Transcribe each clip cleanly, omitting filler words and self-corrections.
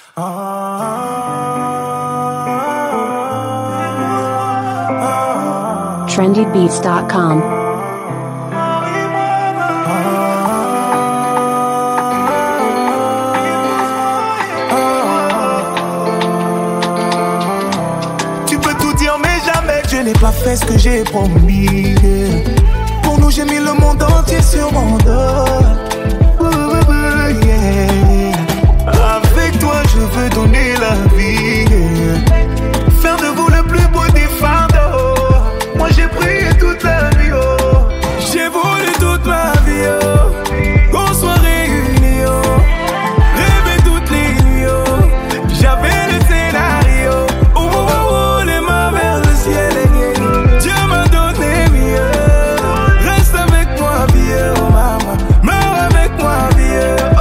trendybeats.com. Tu peux tout dire mais jamais je n'ai pas fait ce que j'ai promis. Pour nous j'ai mis le monde entier sur mon dos. Avec toi je veux donner la vie. Faire de vous le plus beau des fardeaux. Moi j'ai prié toute la vie, oh. J'ai voulu toute ma vie, oh. Qu'on soit réunis, oh. Rêver toutes les nuits, oh. J'avais le scénario. Oh, oh, oh, oh, les mains vers le ciel. Dieu m'a donné mieux. Reste avec moi, vieux, oh maman. Meurs avec moi, vieux, oh.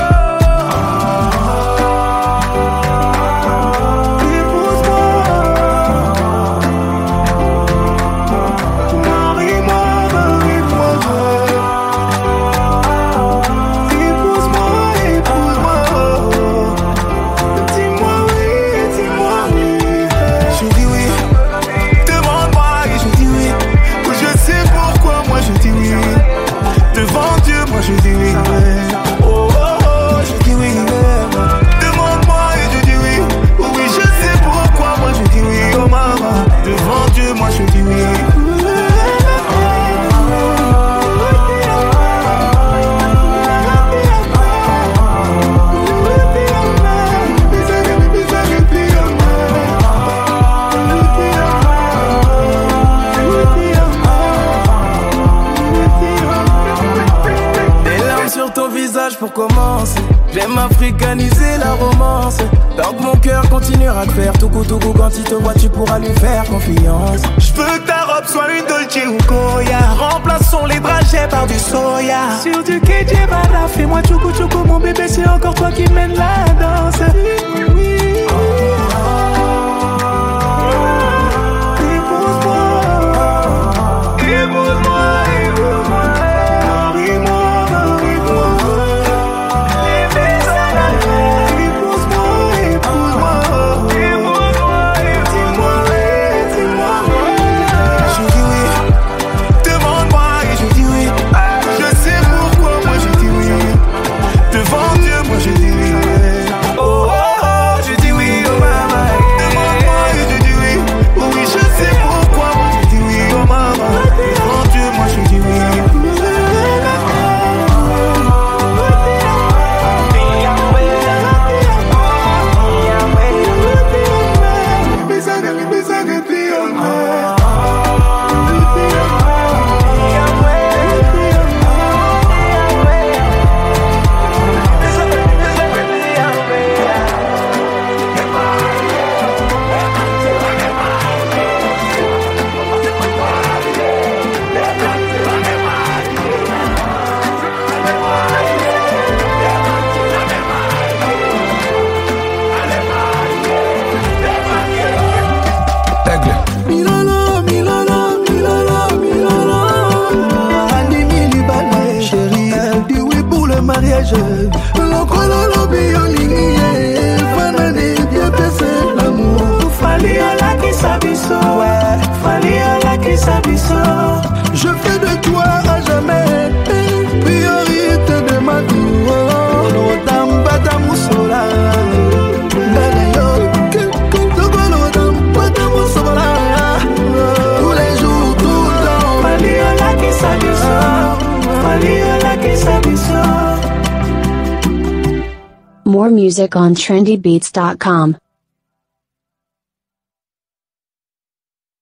Je dis oui, oh oh oh, je dis oui, demande-moi et je dis oui, oui je sais pourquoi, moi je dis oui, oh maman, devant Dieu, moi je dis oui. Pour commencer, j'aime africaniser la romance. Tant que mon cœur continuera de faire tout coup quand il te voit, tu pourras lui faire confiance. Je veux que ta robe soit une Dolce ou Goya. Remplaçons les dragées par du soya. Sur du Kejebada, fais-moi tchoukou tchoukou, mon bébé, c'est encore toi qui mène la danse. Je fais de toi à jamais priorité de ma vie. Tous les jours, tout le temps. More music on trendybeats.com.